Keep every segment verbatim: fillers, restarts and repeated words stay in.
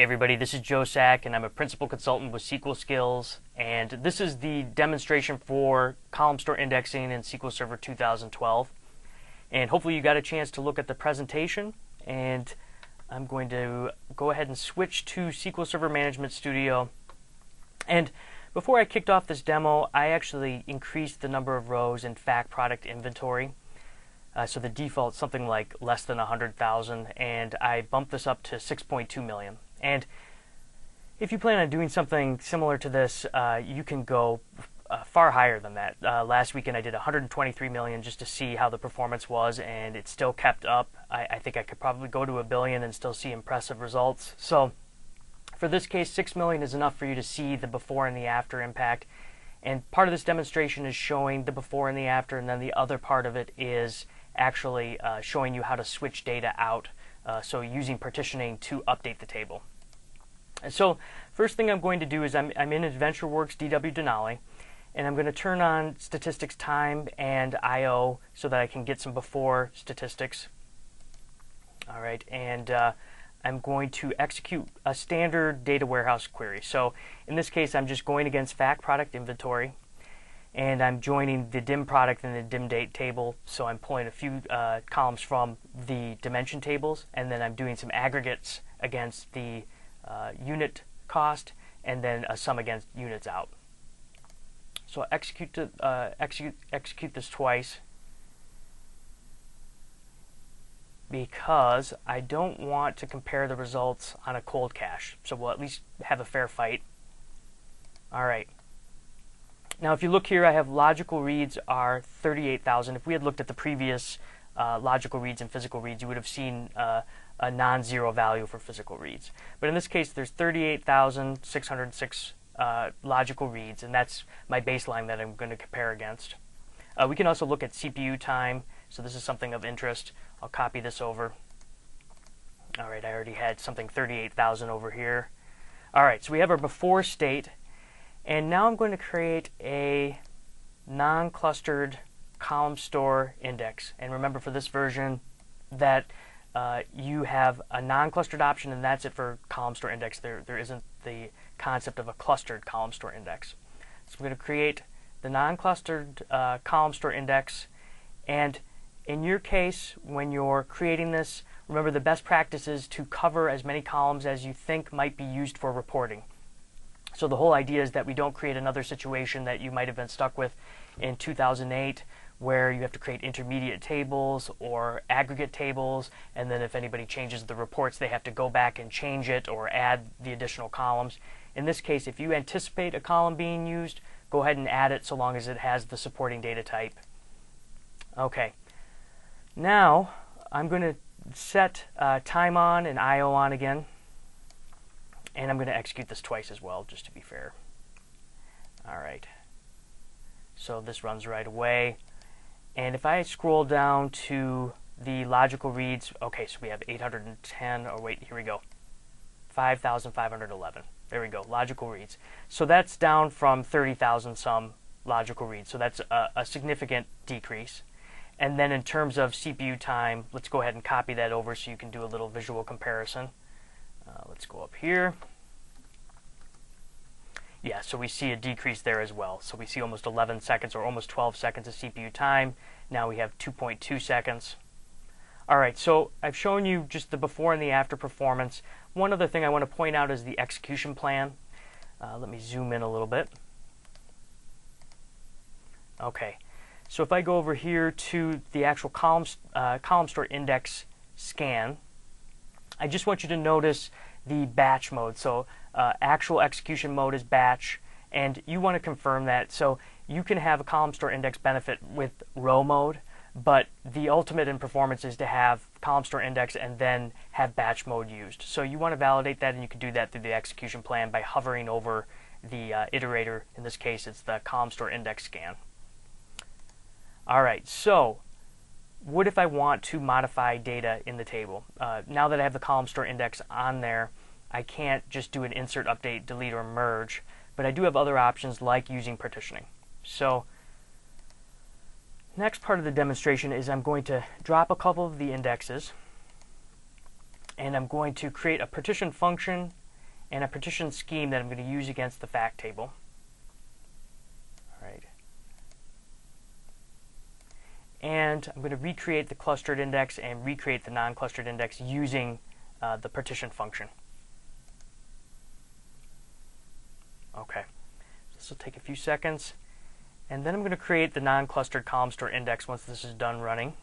Hey everybody, this is Joe Sack and I'm a principal consultant with S Q L Skills, and this is the demonstration for column store indexing in S Q L Server two thousand twelve. And hopefully you got a chance to look at the presentation, and I'm going to go ahead and switch to S Q L Server Management Studio. And before I kicked off this demo, I actually increased the number of rows in fact product inventory. Uh, so the default is something like less than one hundred thousand, and I bumped this up to six point two million. And if you plan on doing something similar to this, uh, you can go uh, far higher than that. Uh, last weekend I did one hundred twenty-three million just to see how the performance was, and it still kept up. I, I think I could probably go to a billion and still see impressive results. So for this case, six million is enough for you to see the before and the after impact. And part of this demonstration is showing the before and the after, and then the other part of it is actually uh, showing you how to switch data out, uh, so using partitioning to update the table. And so first thing I'm going to do is I'm, I'm in AdventureWorks D W Denali, and I'm going to turn on statistics time and I O so that I can get some before statistics. All right, and uh, I'm going to execute a standard data warehouse query. So in this case, I'm just going against fact product inventory, and I'm joining the dim product and the dim date table. So I'm pulling a few uh, columns from the dimension tables, and then I'm doing some aggregates against the uh, unit cost, and then a sum against units out. So I'll execute, to, uh, execute, execute this twice because I don't want to compare the results on a cold cache. So we'll at least have a fair fight. All right. Now, if you look here, I have logical reads are thirty-eight thousand. If we had looked at the previous uh, logical reads and physical reads, you would have seen uh, a non-zero value for physical reads. But in this case, there's thirty-eight thousand six hundred six uh, logical reads, and that's my baseline that I'm going to compare against. Uh, we can also look at C P U time, so this is something of interest. I'll copy this over. All right, I already had something thirty-eight thousand over here. All right, so we have our before state. And now I'm going to create a non-clustered column store index. And remember, for this version, that uh, you have a non-clustered option, and that's it for column store index. There, there isn't the concept of a clustered column store index. So I'm going to create the non-clustered uh, column store index. And in your case, when you're creating this, remember the best practice is to cover as many columns as you think might be used for reporting. So the whole idea is that we don't create another situation that you might have been stuck with in two thousand eight, where you have to create intermediate tables or aggregate tables, and then if anybody changes the reports, they have to go back and change it or add the additional columns. In this case, if you anticipate a column being used, go ahead and add it so long as it has the supporting data type. Okay. Now, I'm going to set uh, time on and I O on again. And I'm going to execute this twice as well, just to be fair. All right. So this runs right away. And if I scroll down to the logical reads, okay, so we have eight hundred ten, or wait, here we go, five thousand five hundred eleven. There we go, logical reads. So that's down from thirty thousand some logical reads. So that's a, a significant decrease. And then in terms of C P U time, let's go ahead and copy that over so you can do a little visual comparison. Uh, let's go up here. Yeah, so we see a decrease there as well. So we see almost eleven seconds or almost twelve seconds of C P U time. Now we have two point two seconds. All right, so I've shown you just the before and the after performance. One other thing I want to point out is the execution plan. Uh, let me zoom in a little bit. Okay, so if I go over here to the actual column, uh, column store index scan, I just want you to notice the batch mode. So uh, actual execution mode is batch, and you want to confirm that. So you can have a column store index benefit with row mode, but the ultimate in performance is to have column store index and then have batch mode used. So you want to validate that, and you can do that through the execution plan by hovering over the uh, iterator. In this case, it's the column store index scan. All right, so what if I want to modify data in the table? Uh, now that I have the column store index on there, I can't just do an insert, update, delete, or merge, but I do have other options like using partitioning. So next part of the demonstration is I'm going to drop a couple of the indexes, and I'm going to create a partition function and a partition scheme that I'm going to use against the fact table. All right. And I'm going to recreate the clustered index and recreate the non-clustered index using uh, the partition function. Okay, this will take a few seconds. And then I'm going to create the non-clustered column store index once this is done running.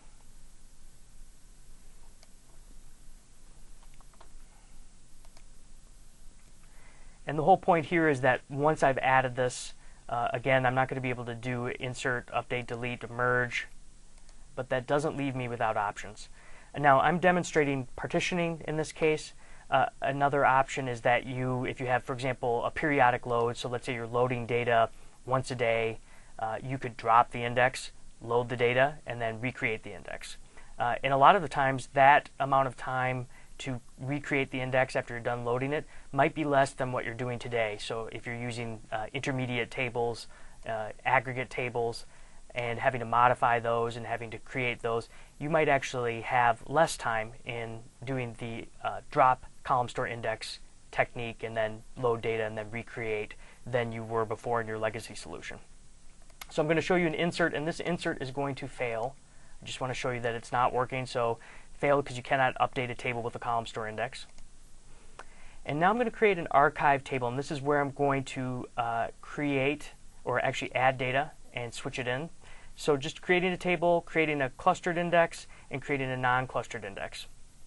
And the whole point here is that once I've added this, uh, again, I'm not going to be able to do insert, update, delete, merge, but that doesn't leave me without options. And now I'm demonstrating partitioning in this case. Uh, another option is that you, if you have, for example, a periodic load, so let's say you're loading data once a day, uh, you could drop the index, load the data, and then recreate the index. Uh, and a lot of the times that amount of time to recreate the index after you're done loading it might be less than what you're doing today. So if you're using uh, intermediate tables, uh, aggregate tables, and having to modify those and having to create those, you might actually have less time in doing the uh, drop column store index technique and then load data and then recreate than you were before in your legacy solution. So I'm going to show you an insert, and this insert is going to fail. I just want to show you that it's not working. So failed because you cannot update a table with a column store index. And now I'm going to create an archive table, and this is where I'm going to uh, create or actually add data and switch it in. So just creating a table, creating a clustered index, and creating a non-clustered index.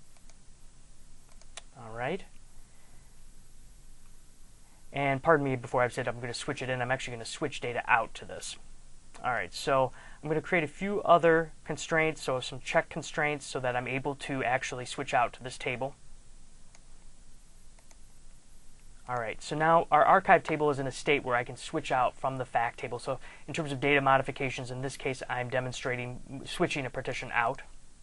All right. And pardon me, before I've said I'm going to switch it in, I'm actually going to switch data out to this. All right, so I'm going to create a few other constraints, so some check constraints so that I'm able to actually switch out to this table. All right, so now our archive table is in a state where I can switch out from the fact table. So in terms of data modifications, in this case, I'm demonstrating switching a partition out.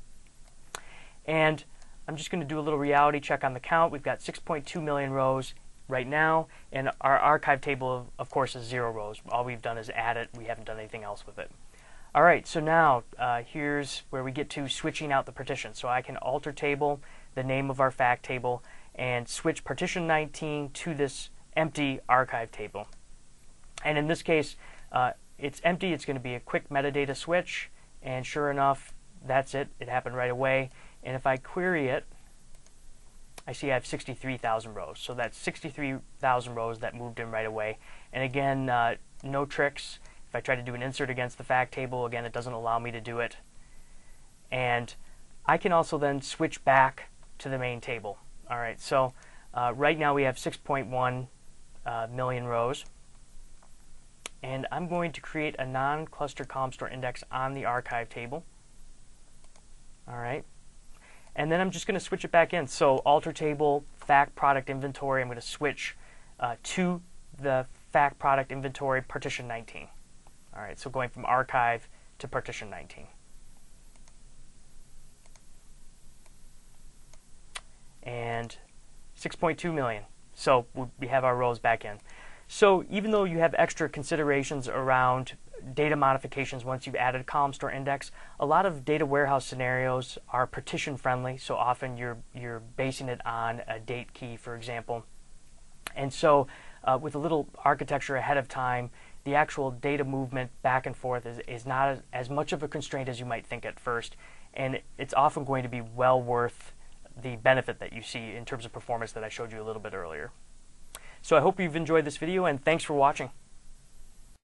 And I'm just going to do a little reality check on the count. We've got six point two million rows right now, and our archive table, of course, is zero rows. All we've done is add it. We haven't done anything else with it. All right, so now uh, here's where we get to switching out the partition. So I can alter table, the name of our fact table, and switch partition nineteen to this empty archive table. And in this case, uh, it's empty. It's going to be a quick metadata switch, and sure enough, that's it. It happened right away. And if I query it, I see I have sixty-three thousand rows. So that's sixty-three thousand rows that moved in right away. And again, uh, no tricks. If I try to do an insert against the fact table, again, it doesn't allow me to do it. And I can also then switch back to the main table. All right, so uh, right now we have six point one uh, million rows. And I'm going to create a non-cluster column store index on the archive table. All right. And then I'm just going to switch it back in. So alter table, fact product inventory, I'm going to switch uh, to the fact product inventory partition nineteen. All right, so going from archive to partition nineteen. And six point two million. So we have our rows back in. So even though you have extra considerations around data modifications once you've added a column store index, a lot of data warehouse scenarios are partition friendly. So often you're you're basing it on a date key, for example. And so uh, with a little architecture ahead of time, the actual data movement back and forth is, is not as, as much of a constraint as you might think at first. And it's often going to be well worth the benefit that you see in terms of performance that I showed you a little bit earlier. So I hope you've enjoyed this video, and thanks for watching.